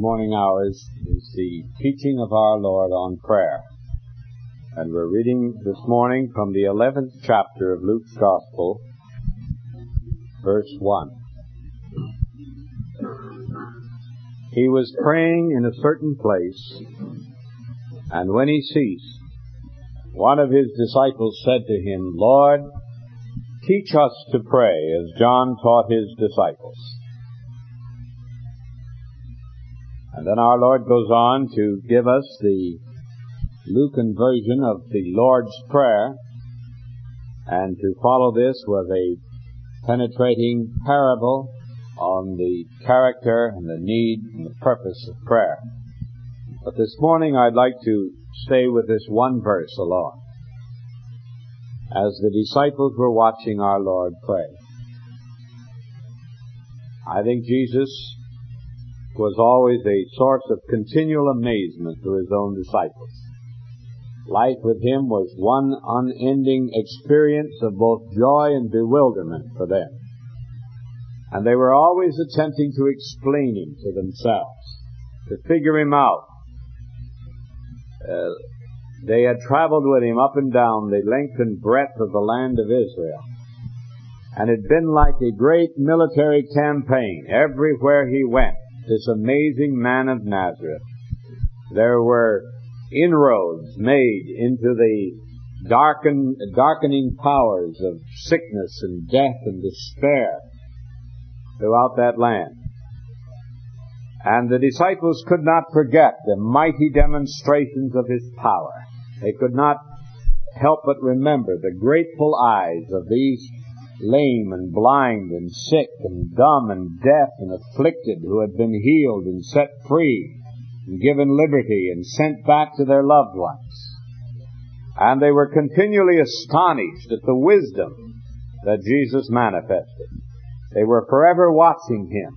morning hours is the teaching of our Lord on prayer. And we're reading this morning from the 11th chapter of Luke's Gospel, verse 1. He was praying in a certain place, and when he ceased, one of his disciples said to him, "Lord, teach us to pray as John taught his disciples." And then our Lord goes on to give us the Lucan version of the Lord's Prayer, and to follow this with a penetrating parable on the character and the need and the purpose of prayer. But this morning I'd like to stay with this one verse alone. As the disciples were watching our Lord pray, I think Jesus was always a source of continual amazement to his own disciples. Life with him was one unending experience of both joy and bewilderment for them. And they were always attempting to explain him to themselves, to figure him out. They had traveled with him up and down the length and breadth of the land of Israel. And it had been like a great military campaign everywhere he went. This amazing man of Nazareth. There were inroads made into the darkening powers of sickness and death and despair throughout that land. And the disciples could not forget the mighty demonstrations of his power. They could not help but remember the grateful eyes of these lame and blind and sick and dumb and deaf and afflicted who had been healed and set free and given liberty and sent back to their loved ones. And they were continually astonished at the wisdom that Jesus manifested. They were forever watching him,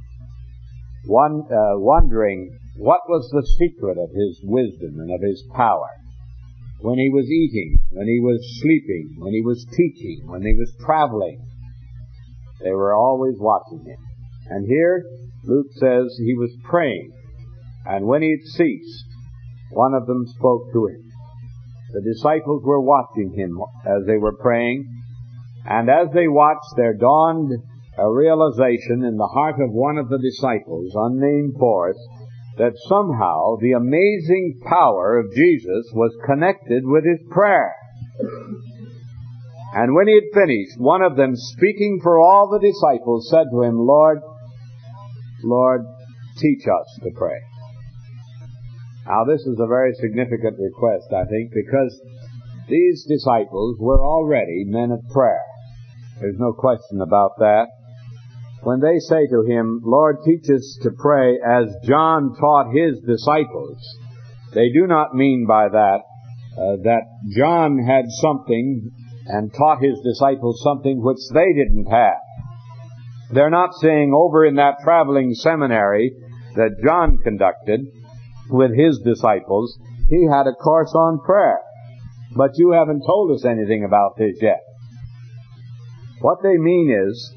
wondering what was the secret of his wisdom and of his power. When he was eating, when he was sleeping, when he was teaching, when he was traveling, they were always watching him. And here, Luke says he was praying, and when he had ceased, one of them spoke to him. The disciples were watching him as they were praying, and as they watched, there dawned a realization in the heart of one of the disciples, unnamed for us, that somehow the amazing power of Jesus was connected with his prayer. And when he had finished, one of them, speaking for all the disciples, said to him, "Lord, teach us to pray." Now this is a very significant request, I think, because these disciples were already men of prayer. There's no question about that. When they say to him, "Lord, teach us to pray as John taught his disciples," they do not mean by that that John had something and taught his disciples something which they didn't have. They're not saying over in that traveling seminary that John conducted with his disciples, he had a course on prayer. But you haven't told us anything about this yet. What they mean is,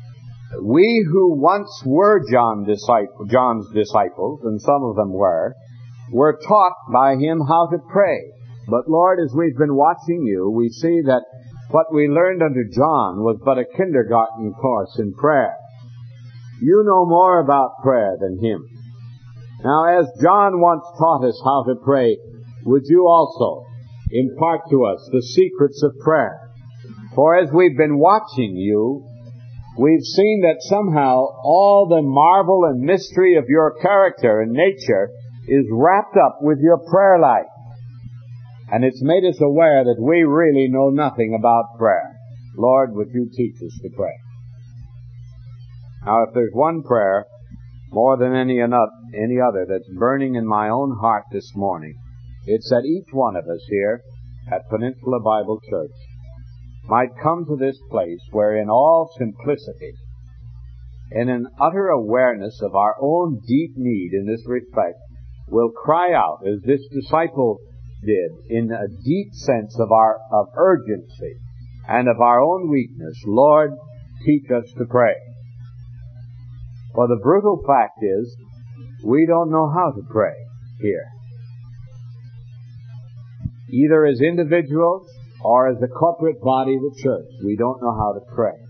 we who once were John's disciples, and some of them were taught by him how to pray. But Lord, as we've been watching you, we see that what we learned under John was but a kindergarten course in prayer. You know more about prayer than him. Now, as John once taught us how to pray, would you also impart to us the secrets of prayer? For as we've been watching you, we've seen that somehow all the marvel and mystery of your character and nature is wrapped up with your prayer life. And it's made us aware that we really know nothing about prayer. Lord, would you teach us to pray? Now, if there's one prayer more than any other that's burning in my own heart this morning, it's that each one of us here at Peninsula Bible Church might come to this place where in all simplicity, in an utter awareness of our own deep need in this respect, we'll cry out as this disciple did, in a deep sense of urgency and of our own weakness, "Lord, teach us to pray." For the brutal fact is we don't know how to pray here. Either as individuals or as the corporate body of the church, we don't know how to pray.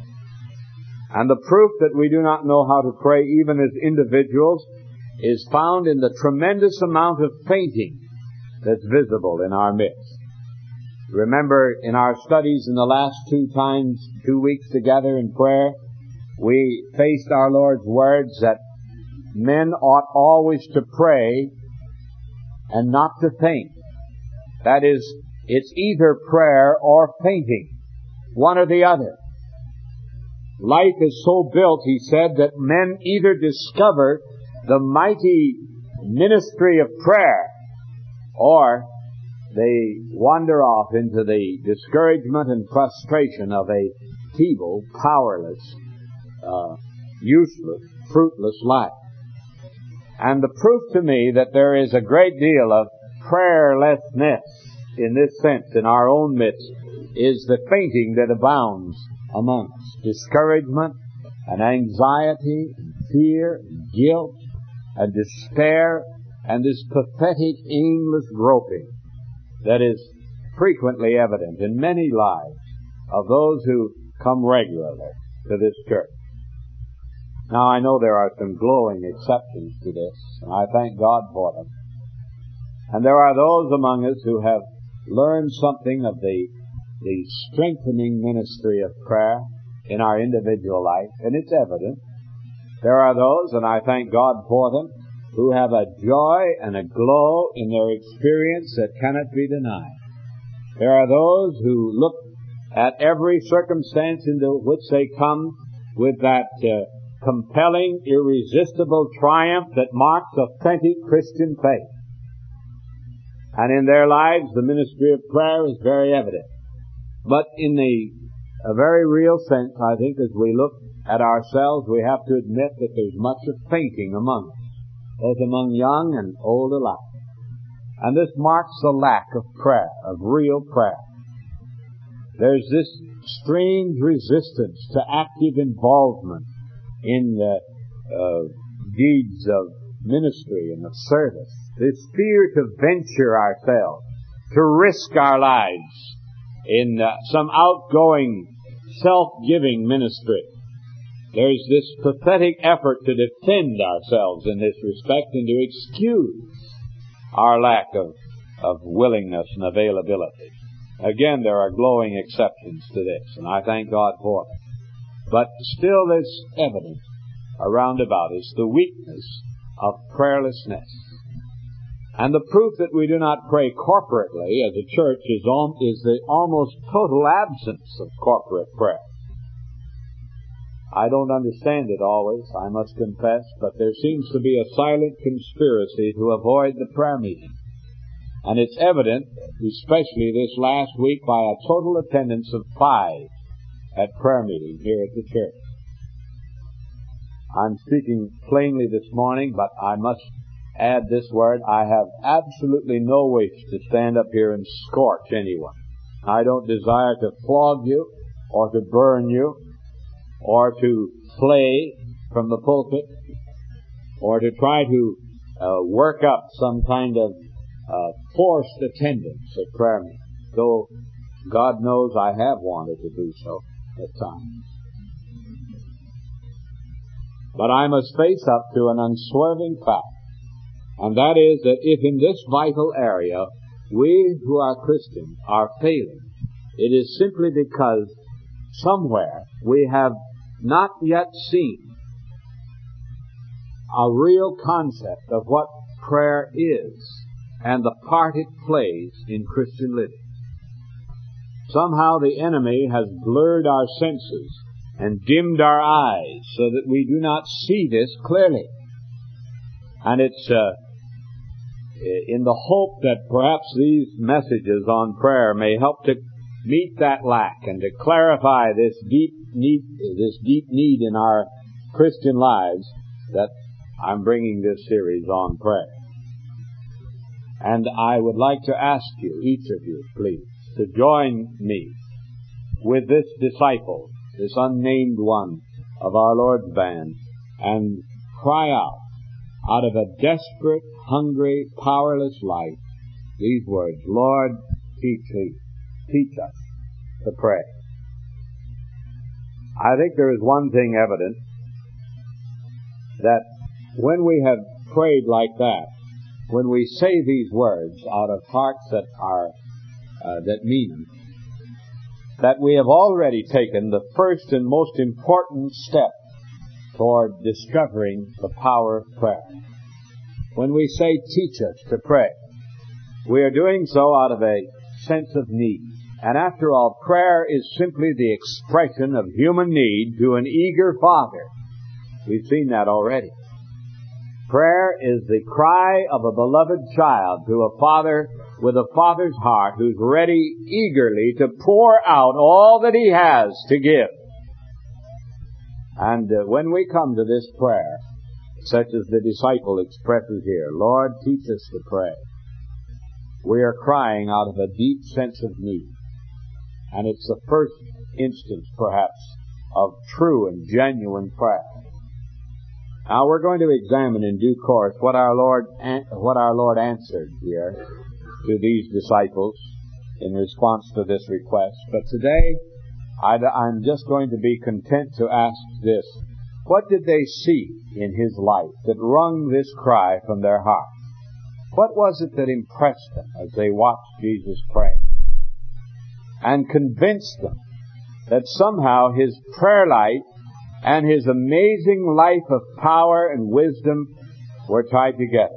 And the proof that we do not know how to pray even as individuals is found in the tremendous amount of fainting that's visible in our midst. Remember, in our studies in the last 2 weeks together in prayer, we faced our Lord's words that men ought always to pray and not to faint. That is, it's either prayer or fainting, one or the other. Life is so built, he said, that men either discover the mighty ministry of prayer or they wander off into the discouragement and frustration of a feeble, powerless, useless, fruitless life. And the proof to me that there is a great deal of prayerlessness in this sense in our own midst is the fainting that abounds among us. Discouragement and anxiety and fear and guilt and despair and this pathetic, aimless groping that is frequently evident in many lives of those who come regularly to this church. Now, I know there are some glowing exceptions to this, and I thank God for them. And there are those among us who have learned something of the strengthening ministry of prayer in our individual life, and it's evident. There are those, and I thank God for them, who have a joy and a glow in their experience that cannot be denied. There are those who look at every circumstance into which they come with that compelling, irresistible triumph that marks authentic Christian faith. And in their lives, the ministry of prayer is very evident. But in a very real sense, I think as we look at ourselves, we have to admit that there's much of fainting among us, both among young and old alike. And this marks the lack of prayer, of real prayer. There's this strange resistance to active involvement in the deeds of ministry and of service. This fear to venture ourselves, to risk our lives in some outgoing, self-giving ministry. There's this pathetic effort to defend ourselves in this respect and to excuse our lack of willingness and availability. Again, there are glowing exceptions to this, and I thank God for them. But still there's evidence around about us, the weakness of prayerlessness. And the proof that we do not pray corporately as a church is the almost total absence of corporate prayer. I don't understand it always, I must confess, but there seems to be a silent conspiracy to avoid the prayer meeting. And it's evident, especially this last week, by a total attendance of 5 at prayer meeting here at the church. I'm speaking plainly this morning, but I must add this word. I have absolutely no wish to stand up here and scorch anyone. I don't desire to flog you or to burn you or to play from the pulpit or to try to work up some kind of forced attendance at prayer meeting, though God knows I have wanted to do so at times. But I must face up to an unswerving fact, and that is that if in this vital area we who are Christians are failing, it is simply because somewhere we have not yet seen a real concept of what prayer is and the part it plays in Christian living. Somehow the enemy has blurred our senses and dimmed our eyes so that we do not see this clearly. And it's in the hope that perhaps these messages on prayer may help to meet that lack and to clarify this deep need in our Christian lives that I'm bringing this series on prayer. And I would like to ask you, each of you, please, to join me with this disciple, this unnamed one of our Lord's band, and cry out out of a desperate, hungry, powerless life, these words, Lord, teach us to pray. I think there is one thing evident, that when we have prayed like that, when we say these words out of hearts that mean them, that we have already taken the first and most important step toward discovering the power of prayer. When we say, teach us to pray, we are doing so out of a sense of need. And after all, prayer is simply the expression of human need to an eager Father. We've seen that already. Prayer is the cry of a beloved child to a father with a father's heart who's ready eagerly to pour out all that he has to give. And when we come to this prayer, such as the disciple expresses here, Lord, teach us to pray, we are crying out of a deep sense of need. And it's the first instance, perhaps, of true and genuine prayer. Now we're going to examine in due course what our Lord answered here to these disciples in response to this request. But today, I'm just going to be content to ask this. What did they see in His life that wrung this cry from their hearts? What was it that impressed them as they watched Jesus pray and convinced them that somehow His prayer life and His amazing life of power and wisdom were tied together?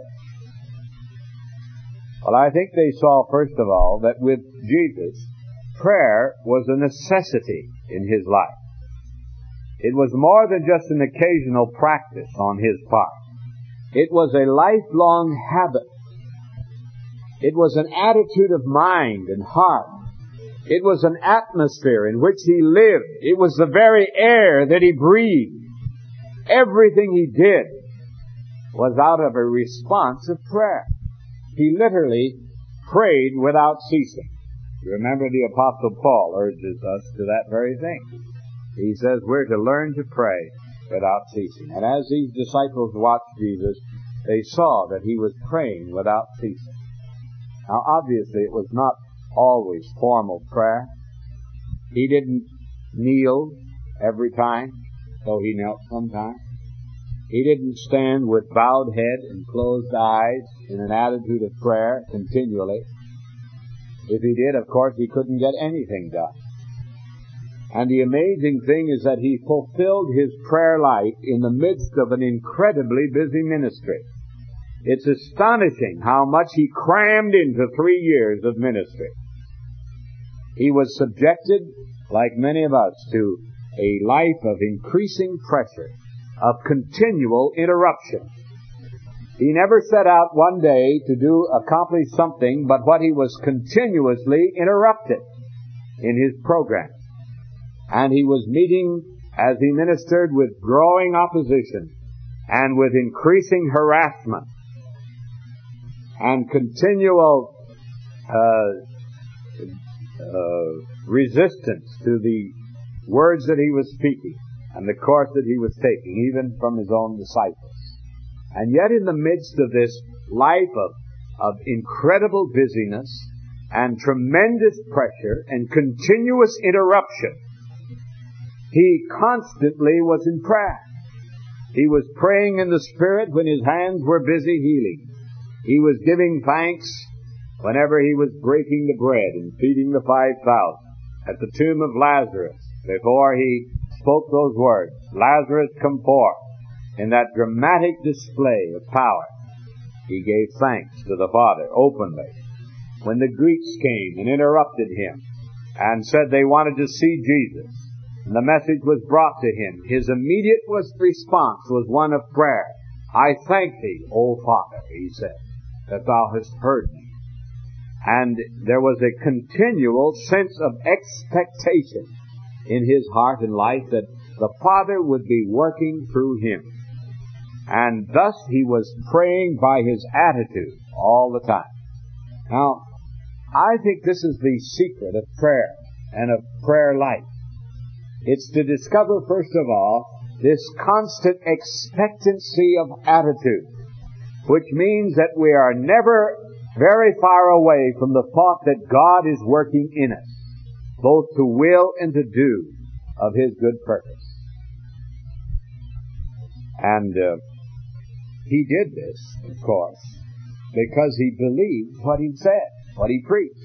Well, I think they saw, first of all, that with Jesus, prayer was a necessity in His life. It was more than just an occasional practice on His part. It was a lifelong habit. It was an attitude of mind and heart. It was an atmosphere in which He lived. It was the very air that He breathed. Everything He did was out of a response of prayer. He literally prayed without ceasing. You remember the Apostle Paul urges us to that very thing. He says we're to learn to pray without ceasing. And as these disciples watched Jesus, they saw that He was praying without ceasing. Now, obviously, it was not always formal prayer. He didn't kneel every time, though He knelt sometimes. He didn't stand with bowed head and closed eyes in an attitude of prayer continually. If He did, of course, He couldn't get anything done. And the amazing thing is that He fulfilled His prayer life in the midst of an incredibly busy ministry. It's astonishing how much He crammed into 3 years of ministry. He was subjected, like many of us, to a life of increasing pressure, of continual interruption. He never set out one day to accomplish something but what He was continuously interrupted in His program. And He was meeting, as He ministered, with growing opposition and with increasing harassment and continual resistance to the words that He was speaking and the course that He was taking, even from His own disciples. And yet in the midst of this life of incredible busyness and tremendous pressure and continuous interruption, He constantly was in prayer. He was praying in the Spirit when His hands were busy healing. He was giving thanks whenever He was breaking the bread and feeding the 5,000 at the tomb of Lazarus before He spoke those words, Lazarus, come forth. In that dramatic display of power, He gave thanks to the Father openly. When the Greeks came and interrupted Him and said they wanted to see Jesus, and the message was brought to Him, His immediate response was one of prayer. I thank Thee, O Father, He said, that Thou hast heard me. And there was a continual sense of expectation in His heart and life that the Father would be working through Him. And thus He was praying by His attitude all the time. Now, I think this is the secret of prayer and of prayer life. It's to discover, first of all, this constant expectancy of attitude. which means that we are never very far away from the thought that God is working in us, both to will and to do of His good purpose. And He did this, of course, because He believed what He said, what He preached.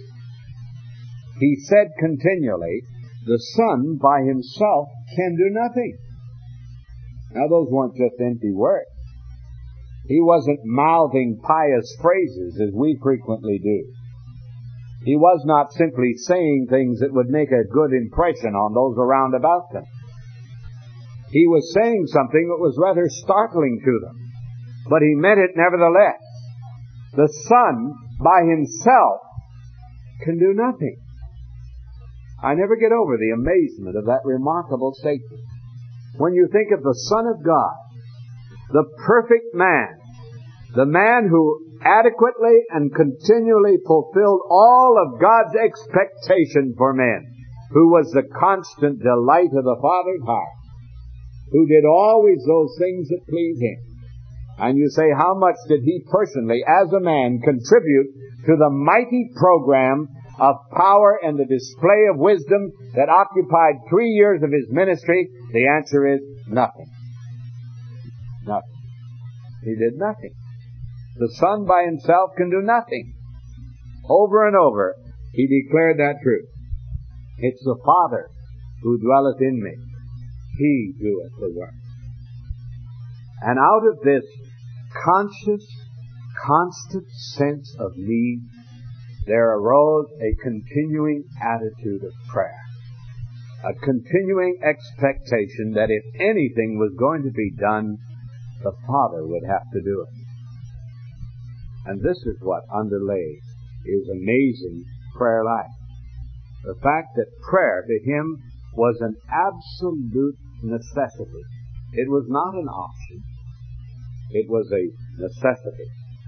He said continually, the Son by Himself can do nothing. Now those weren't just empty words. He wasn't mouthing pious phrases as we frequently do. He was not simply saying things that would make a good impression on those around about them. He was saying something that was rather startling to them, but He meant it nevertheless. The Son by Himself can do nothing. I never get over the amazement of that remarkable statement. When you think of the Son of God, the perfect man, the man who adequately and continually fulfilled all of God's expectation for men, who was the constant delight of the Father's heart, who did always those things that please Him. And you say, how much did He personally, as a man, contribute to the mighty program of power and the display of wisdom that occupied 3 years of His ministry? The answer is nothing. Nothing. He did nothing. The Son by Himself can do nothing. Over and over, He declared that truth. It's the Father who dwelleth in me. He doeth the work. And out of this conscious, constant sense of need, there arose a continuing attitude of prayer. A continuing expectation that if anything was going to be done, the Father would have to do it. And this is what underlay His amazing prayer life. The fact that prayer to Him was an absolute necessity. It was not an option. It was a necessity.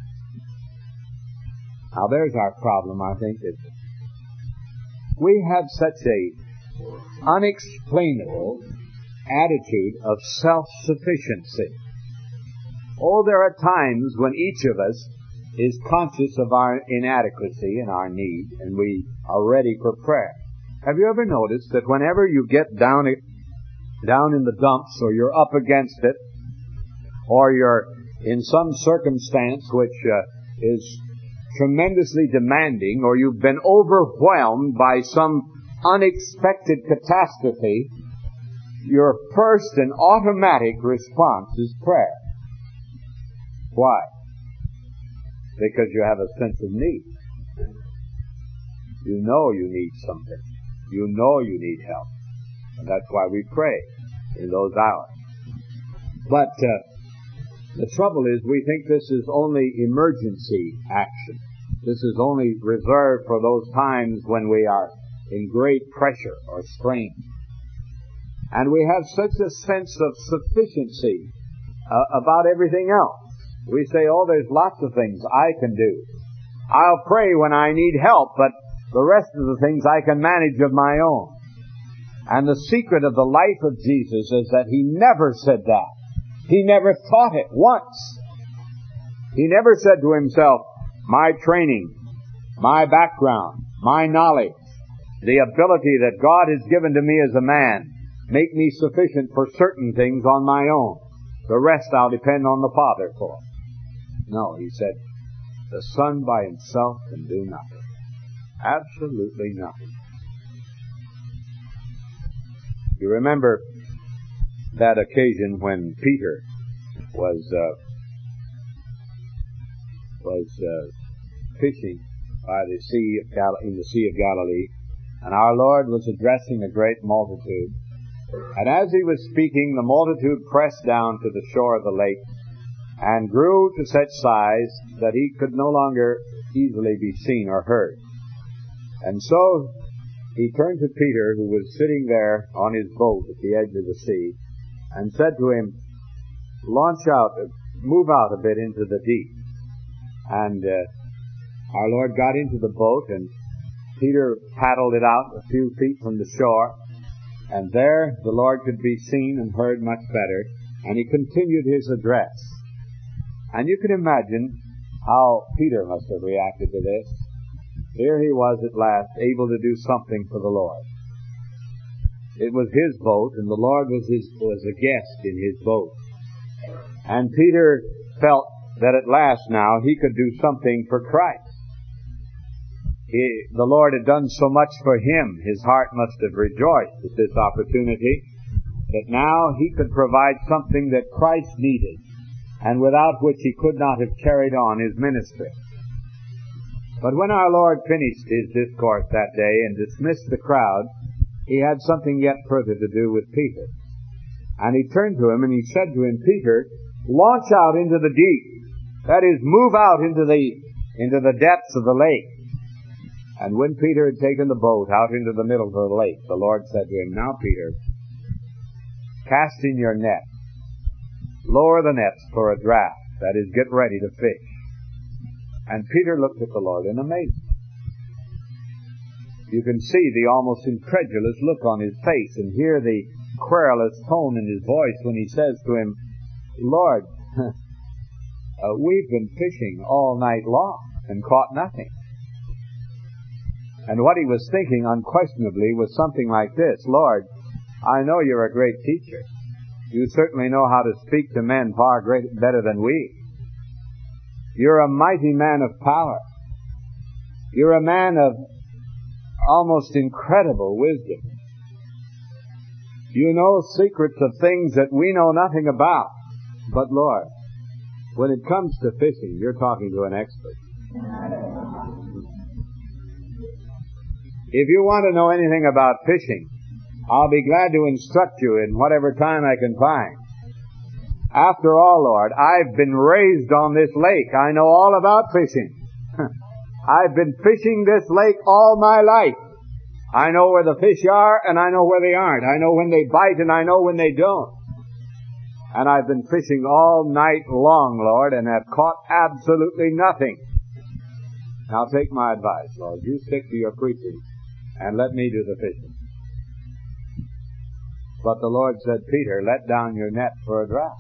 Now there's our problem, I think, that we have such a unexplainable attitude of self-sufficiency. Oh, there are times when each of us is conscious of our inadequacy and our need, and we are ready for prayer. Have you ever noticed that whenever you get down in the dumps, or you're up against it, or you're in some circumstance which is tremendously demanding, or you've been overwhelmed by some unexpected catastrophe, your first and automatic response is prayer. Why? Because you have a sense of need. You know you need something. You know you need help. And that's why we pray in those hours. But the trouble is, we think this is only emergency action. This is only reserved for those times when we are in great pressure or strain. And we have such a sense of sufficiency about everything else. We say, oh, there's lots of things I can do. I'll pray when I need help, but the rest of the things I can manage of my own. And the secret of the life of Jesus is that He never said that. He never thought it once. He never said to Himself, my training, my background, my knowledge, the ability that God has given to me as a man, make me sufficient for certain things on my own. The rest I'll depend on the Father for. No, He said, the Son by Himself can do nothing. Absolutely nothing. You remember that occasion when Peter was fishing by the sea in the Sea of Galilee, and our Lord was addressing a great multitude. And as He was speaking, the multitude pressed down to the shore of the lake and grew to such size that He could no longer easily be seen or heard. And so He turned to Peter, who was sitting there on his boat at the edge of the sea, and said to him, move out a bit into the deep. And our Lord got into the boat, and Peter paddled it out a few feet from the shore, and there the Lord could be seen and heard much better, and He continued His address. And you can imagine how Peter must have reacted to this. Here he was at last able to do something for the Lord. It was his boat, and the Lord was a guest in his boat. And Peter felt that at last now he could do something for Christ. The Lord had done so much for him, his heart must have rejoiced at this opportunity, that now he could provide something that Christ needed, and without which he could not have carried on his ministry. But when our Lord finished his discourse that day and dismissed the crowd, he had something yet further to do with Peter. And he turned to him and he said to him, Peter, launch out into the deep. That is, move out into the depths of the lake. And when Peter had taken the boat out into the middle of the lake, the Lord said to him, now, Peter, cast in your net. Lower the nets for a draught. That is, get ready to fish. And Peter looked at the Lord in amazement. You can see the almost incredulous look on his face and hear the querulous tone in his voice when he says to him, Lord, we've been fishing all night long and caught nothing. And what he was thinking unquestionably was something like this, Lord, I know you're a great teacher. You certainly know how to speak to men far better than we. You're a mighty man of power. You're a man of almost incredible wisdom. You know secrets of things that we know nothing about. But Lord, when it comes to fishing, you're talking to an expert. If you want to know anything about fishing, I'll be glad to instruct you in whatever time I can find. After all, Lord, I've been raised on this lake. I know all about fishing. I've been fishing this lake all my life. I know where the fish are and I know where they aren't. I know when they bite and I know when they don't. And I've been fishing all night long, Lord, and have caught absolutely nothing. Now take my advice, Lord. You stick to your preaching and let me do the fishing. But the Lord said, Peter, let down your net for a draught.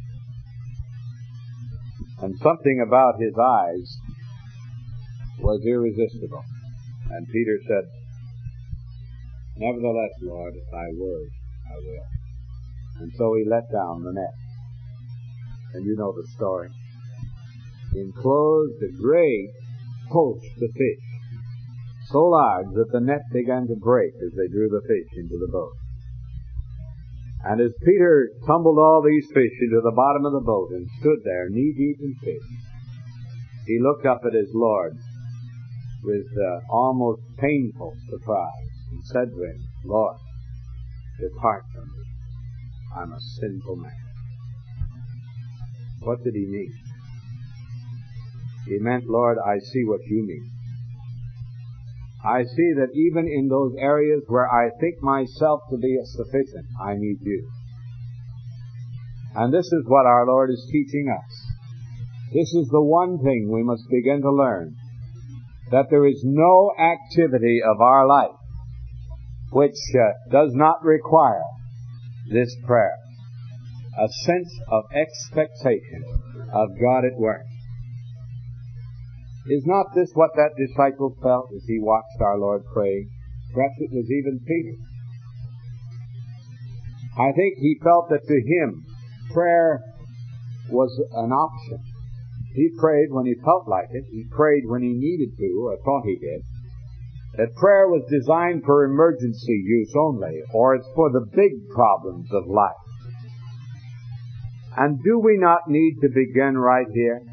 And something about his eyes was irresistible. And Peter said, nevertheless, Lord, at thy word I will. And so he let down the net. And you know the story. He enclosed a great post of fish, so large that the net began to break as they drew the fish into the boat. And as Peter tumbled all these fish into the bottom of the boat and stood there knee-deep in fish, he looked up at his Lord with almost painful surprise and said to him, Lord, depart from me. I'm a sinful man. What did he mean? He meant, Lord, I see what you mean. I see that even in those areas where I think myself to be sufficient, I need you. And this is what our Lord is teaching us. This is the one thing we must begin to learn, that there is no activity of our life which does not require this prayer, a sense of expectation of God at work. Is not this what that disciple felt as he watched our Lord pray? Perhaps it was even Peter. I think he felt that to him, prayer was an option. He prayed when he felt like it. He prayed when he needed to, or thought he did. That prayer was designed for emergency use only, or it's for the big problems of life. And do we not need to begin right here?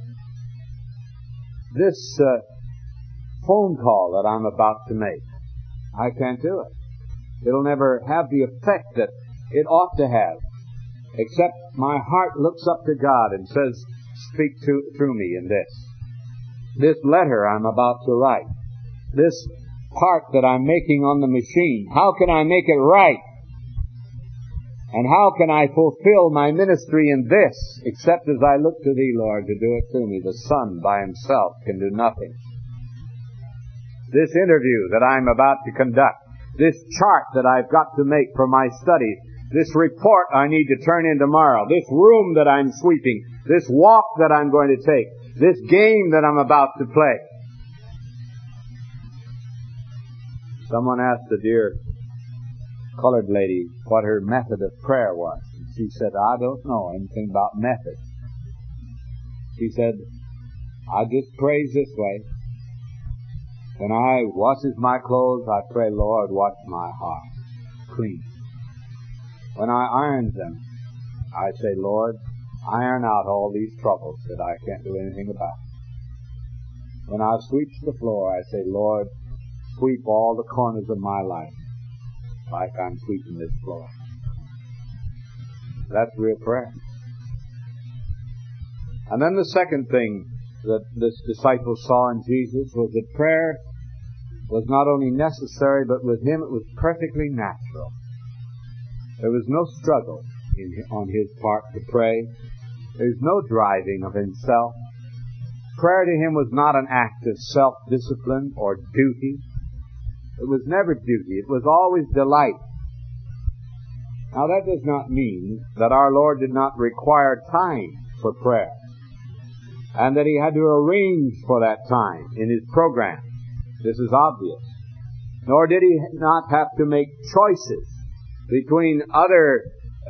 This phone call that I'm about to make, I can't do it. It'll never have the effect that it ought to have, except my heart looks up to God and says, speak through me in this. This letter I'm about to write, this part that I'm making on the machine, how can I make it right? And how can I fulfill my ministry in this, except as I look to Thee, Lord, to do it through me? The Son by Himself can do nothing. This interview that I'm about to conduct, this chart that I've got to make for my studies, This report I need to turn in tomorrow. This room that I'm sweeping. This walk that I'm going to take. This game that I'm about to play. Someone asked the dear colored lady what her method of prayer was. And she said, I don't know anything about methods. She said, I just praise this way. When I washes my clothes, I pray, Lord, wash my heart clean. When I irons them, I say, Lord, iron out all these troubles that I can't do anything about. When I sweep the floor, I say, Lord, sweep all the corners of my life like I'm sweeping this floor. That's real prayer. And then the second thing that this disciple saw in Jesus was that prayer was not only necessary, but with him it was perfectly natural. There was no struggle on his part to pray. There's no driving of himself. Prayer to him was not an act of self-discipline or duty. It was never duty. It was always delight. Now that does not mean that our Lord did not require time for prayer, and that he had to arrange for that time in his program. This is obvious. Nor did he not have to make choices between other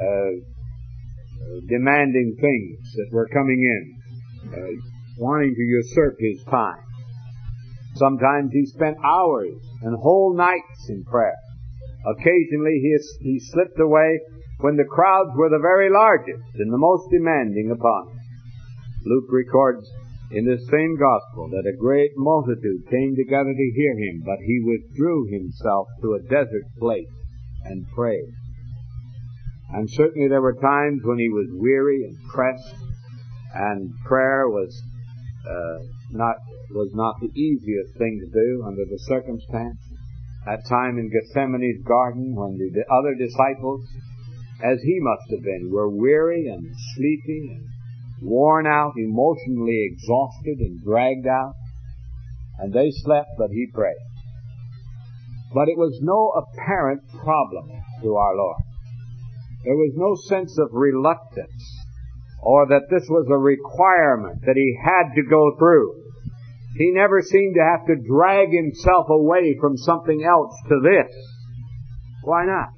demanding things that were coming in, wanting to usurp his time. Sometimes he spent hours and whole nights in prayer. Occasionally he slipped away when the crowds were the very largest and the most demanding upon him. Luke records in this same gospel that a great multitude came together to hear him, but he withdrew himself to a desert place and prayed. And certainly there were times when he was weary and pressed, and prayer was not the easiest thing to do under the circumstance. That time in Gethsemane's garden when the other disciples, as he must have been, were weary and sleepy and worn out, emotionally exhausted and dragged out, and they slept, but he prayed. But it was no apparent problem to our Lord. There was no sense of reluctance, or that this was a requirement that he had to go through. He never seemed to have to drag himself away from something else to this. Why not?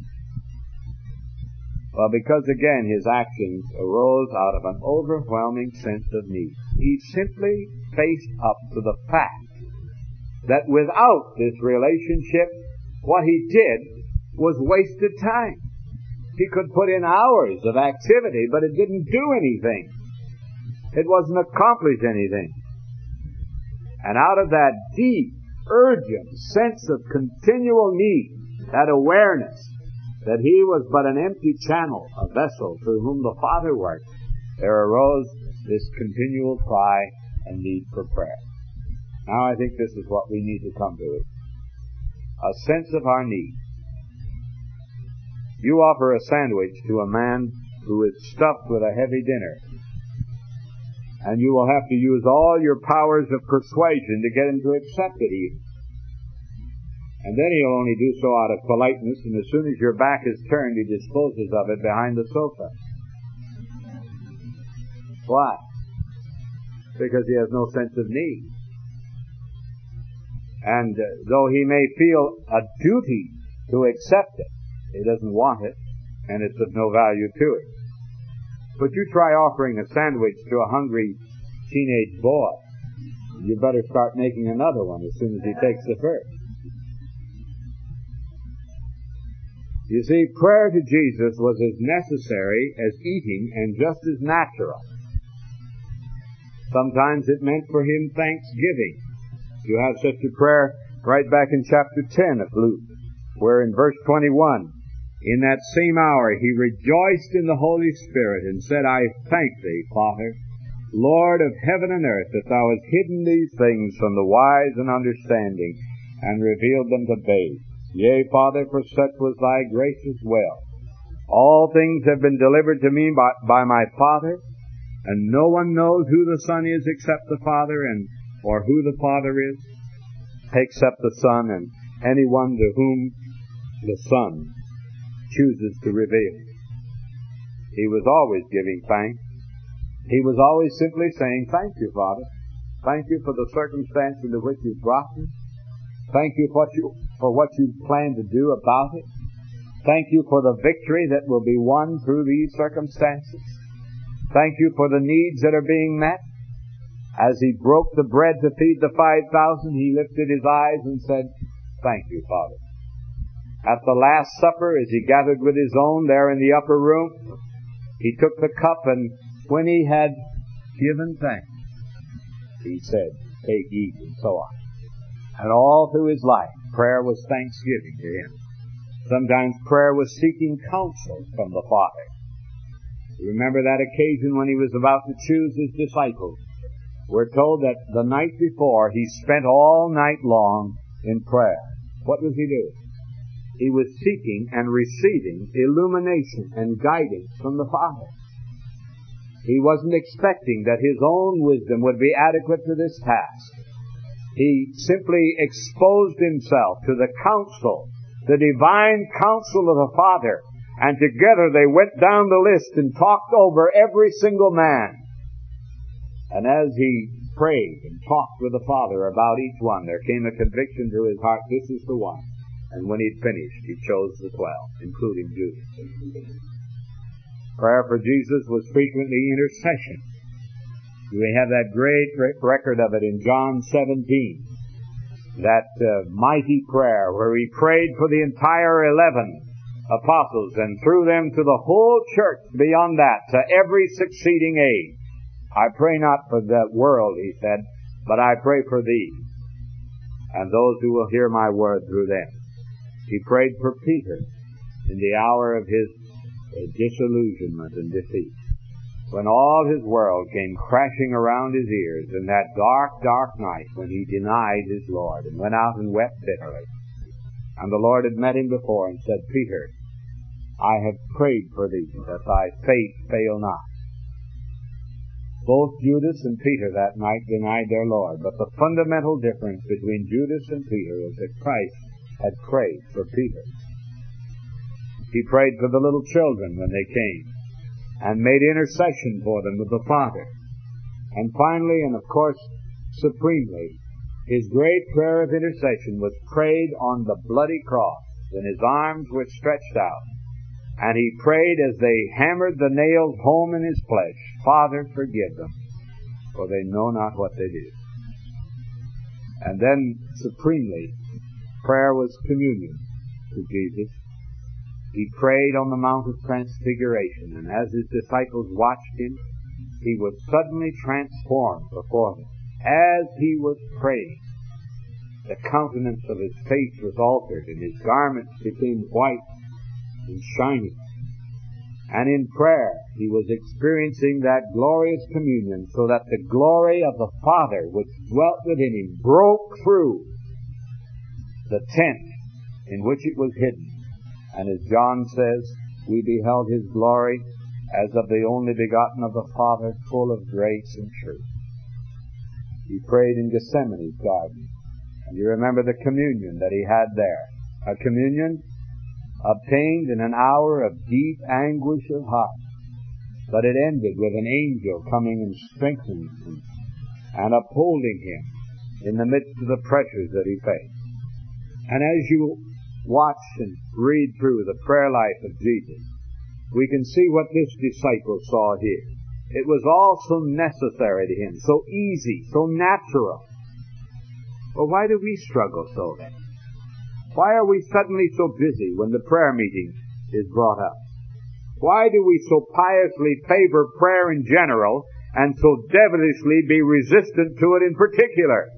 Well, because again, his actions arose out of an overwhelming sense of need. He simply faced up to the fact that without this relationship, what he did was wasted time. He could put in hours of activity, but it didn't do anything. It wasn't accomplish anything. And out of that deep, urgent sense of continual need, that awareness that he was but an empty channel, a vessel through whom the Father worked, there arose this continual cry and need for prayer. Now I think this is what we need to come to. A sense of our need. You offer a sandwich to a man who is stuffed with a heavy dinner, and you will have to use all your powers of persuasion to get him to accept it even. And then he'll only do so out of politeness, and as soon as your back is turned, he disposes of it behind the sofa. Why? Because he has no sense of need. And though he may feel a duty to accept it, he doesn't want it, and it's of no value to it. But you try offering a sandwich to a hungry teenage boy, you better start making another one as soon as he takes the first. You see, prayer to Jesus was as necessary as eating and just as natural. Sometimes it meant for him thanksgiving. You have such a prayer right back in chapter 10 of Luke, where in verse 21, in that same hour he rejoiced in the Holy Spirit and said, I thank thee, Father, Lord of heaven and earth, that thou hast hidden these things from the wise and understanding and revealed them to babes. Yea, Father, for such was thy gracious will. All things have been delivered to me by my Father, and no one knows who the Son is except the Father, or who the Father is except the Son, and anyone to whom the Son chooses to reveal. He was always giving thanks. He was always simply saying, thank you, Father. Thank you for the circumstance into which you've brought me. Thank you for what you plan to do about it. Thank you for the victory that will be won through these circumstances. Thank you for the needs that are being met. As he broke the bread to feed the 5,000, he lifted his eyes and said, thank you, Father. At the Last Supper, as he gathered with his own there in the upper room, he took the cup, and when he had given thanks, he said, take, eat, and so on. And all through his life, prayer was thanksgiving to him. Sometimes prayer was seeking counsel from the Father. You remember that occasion when he was about to choose his disciples. We're told that the night before, he spent all night long in prayer. What was he doing? He was seeking and receiving illumination and guidance from the Father. He wasn't expecting that his own wisdom would be adequate to this task. He simply exposed himself to the counsel, the divine counsel of the Father, and together they went down the list and talked over every single man. And as he prayed and talked with the Father about each one, there came a conviction to his heart, this is the one. And when he'd finished, he chose the 12, including Judas. Prayer for Jesus was frequently intercession. We have that great record of it in John 17, that mighty prayer where he prayed for the entire 11 apostles and through them to the whole church beyond that, to every succeeding age. I pray not for the world, he said, but I pray for thee and those who will hear my word through them. He prayed for Peter in the hour of his disillusionment and defeat, when all his world came crashing around his ears in that dark, dark night when he denied his Lord and went out and wept bitterly. And the Lord had met him before and said, Peter, I have prayed for thee, that thy faith fail not. Both Judas and Peter that night denied their Lord, but the fundamental difference between Judas and Peter was that Christ had prayed for Peter. He prayed for the little children when they came, and made intercession for them with the Father. And finally, and of course, supremely, his great prayer of intercession was prayed on the bloody cross, when his arms were stretched out. And he prayed as they hammered the nails home in his flesh, Father, forgive them, for they know not what they do. And then, supremely, prayer was communion to Jesus. He prayed on the Mount of Transfiguration, and as his disciples watched him, he was suddenly transformed before them. As he was praying, the countenance of his face was altered, and his garments became white and shining. And in prayer, he was experiencing that glorious communion, so that the glory of the Father which dwelt within him broke through the tent in which it was hidden. And as John says, we beheld his glory as of the only begotten of the Father, full of grace and truth. He prayed in Gethsemane's garden. And you remember the communion that he had there. A communion obtained in an hour of deep anguish of heart. But it ended with an angel coming and strengthening him and upholding him in the midst of the pressures that he faced. And as you watch and read through the prayer life of Jesus, we can see what this disciple saw here. It was all so necessary to him, so easy, so natural. Well, why do we struggle so then? Why are we suddenly so busy when the prayer meeting is brought up? Why do we so piously favor prayer in general and so devilishly be resistant to it in particular?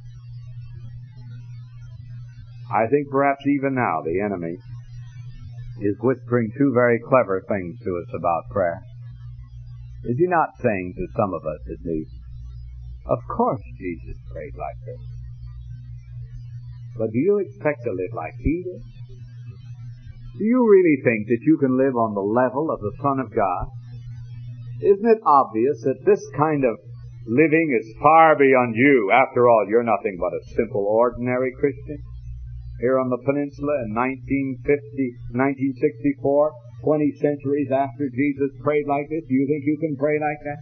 I think perhaps even now the enemy is whispering two very clever things to us about prayer. Is he not saying to some of us at least, of course Jesus prayed like this. But do you expect to live like he did? Do you really think that you can live on the level of the Son of God? Isn't it obvious that this kind of living is far beyond you? After all, you're nothing but a simple, ordinary Christian. here on the peninsula in 1964, 20 centuries after Jesus prayed like this? Do you think you can pray like that?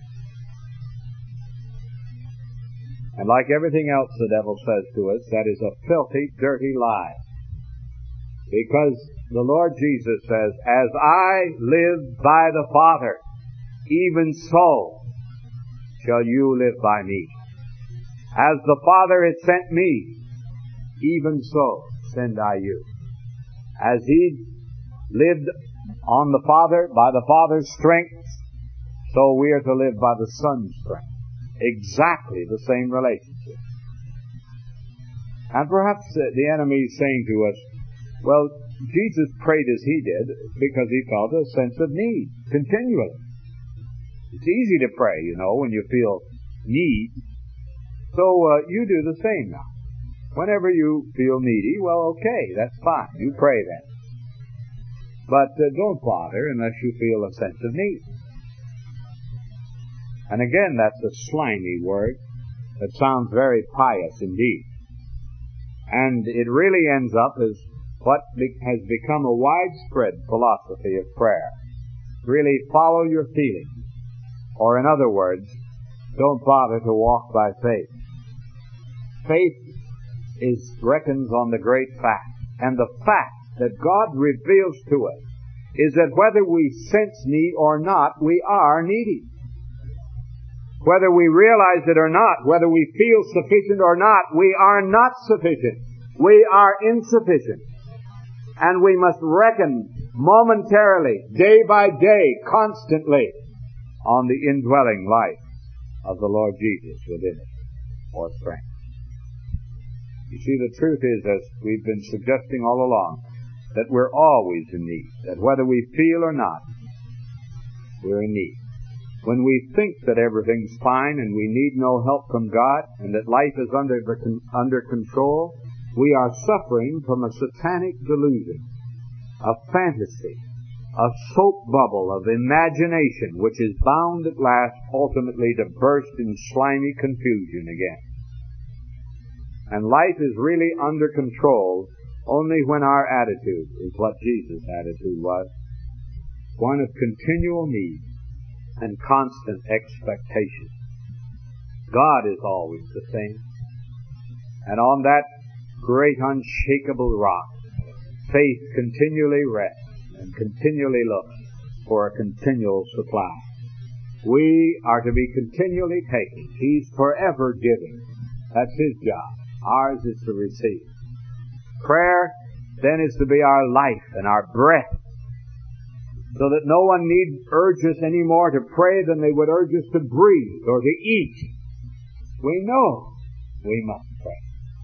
And like everything else the devil says to us, that is a filthy, dirty lie. Because the Lord Jesus says, as I live by the Father, even so shall you live by me. As the Father has sent me, even so send I you. As He lived on the Father, by the Father's strength, so we are to live by the Son's strength. Exactly the same relationship. And perhaps the enemy is saying to us, well, Jesus prayed as He did because He felt a sense of need continually. It's easy to pray, when you feel need. So you do the same now. Whenever you feel needy, well, okay, that's fine. You pray then. But don't bother unless you feel a sense of need. And again, that's a slimy word that sounds very pious indeed. And it really ends up as what has become a widespread philosophy of prayer. Really follow your feelings. Or in other words, don't bother to walk by faith. Faith reckons on the great fact. And the fact that God reveals to us is that whether we sense need or not, we are needy. Whether we realize it or not, whether we feel sufficient or not, we are not sufficient. We are insufficient. And we must reckon momentarily, day by day, constantly, on the indwelling life of the Lord Jesus within us, for strength. You see, the truth is, as we've been suggesting all along, that we're always in need. That whether we feel or not, we're in need. When we think that everything's fine and we need no help from God and that life is under control, we are suffering from a satanic delusion, a fantasy, a soap bubble of imagination which is bound at last ultimately to burst in slimy confusion again. And life is really under control only when our attitude is what Jesus' attitude was, one of continual need and constant expectation. God is always the same. And on that great unshakable rock, faith continually rests and continually looks for a continual supply. We are to be continually taking. He's forever giving. That's His job. Ours is to receive. Prayer then is to be our life and our breath, so that no one need urge us any more to pray than they would urge us to breathe or to eat. We know we must pray.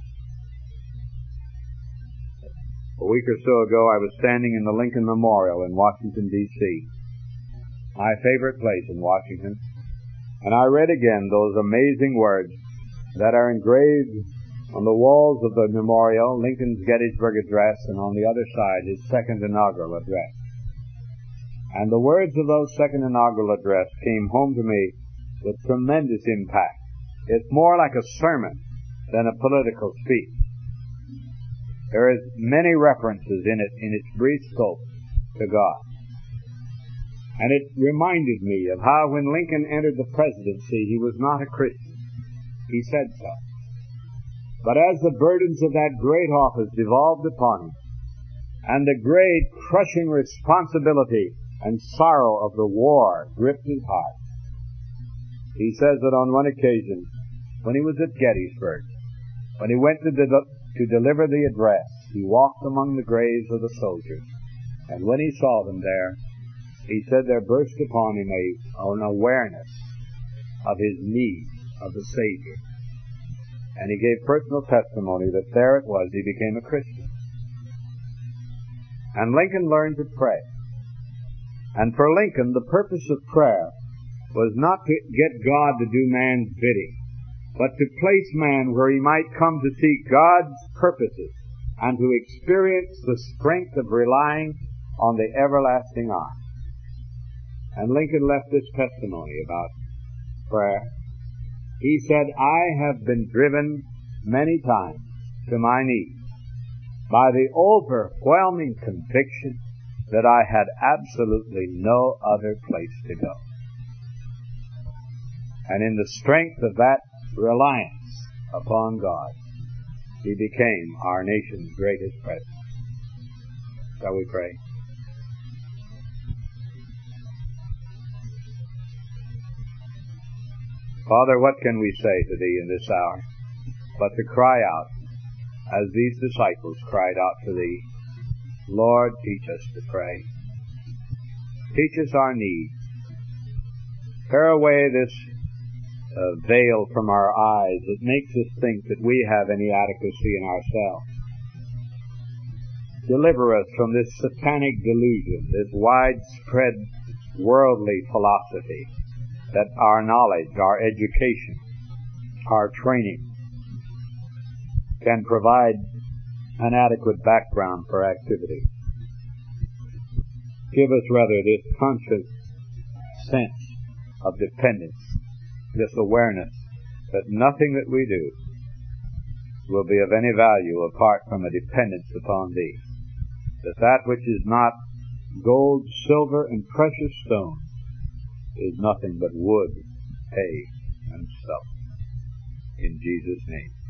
A week or so ago, I was standing in the Lincoln Memorial in Washington, D.C., my favorite place in Washington, and I read again those amazing words that are engraved on the walls of the memorial, Lincoln's Gettysburg Address, and on the other side, his second inaugural address. And the words of those second inaugural address came home to me with tremendous impact. It's more like a sermon than a political speech. There is many references in it, in its brief scope, to God. And it reminded me of how when Lincoln entered the presidency, he was not a Christian. He said so. But as the burdens of that great office devolved upon him, and the great crushing responsibility and sorrow of the war gripped his heart, he says that on one occasion, when he was at Gettysburg, when he went to deliver the address, he walked among the graves of the soldiers, and when he saw them there, he said there burst upon him an awareness of his need of the Savior. And he gave personal testimony that there it was, he became a Christian. And Lincoln learned to pray. And for Lincoln, the purpose of prayer was not to get God to do man's bidding, but to place man where he might come to seek God's purposes and to experience the strength of relying on the everlasting arm. And Lincoln left this testimony about prayer. He said, I have been driven many times to my knees by the overwhelming conviction that I had absolutely no other place to go. And in the strength of that reliance upon God, He became our nation's greatest president. Shall we pray? Father, what can we say to Thee in this hour but to cry out as these disciples cried out to Thee, Lord, teach us to pray. Teach us our needs. Tear away this veil from our eyes that makes us think that we have any adequacy in ourselves. Deliver us from this satanic delusion, this widespread worldly philosophy, that our knowledge, our education, our training can provide an adequate background for activity. Give us rather this conscious sense of dependence, this awareness that nothing that we do will be of any value apart from a dependence upon Thee. That which is not gold, silver, and precious stones is nothing but wood, hay, and stuff. In Jesus' name.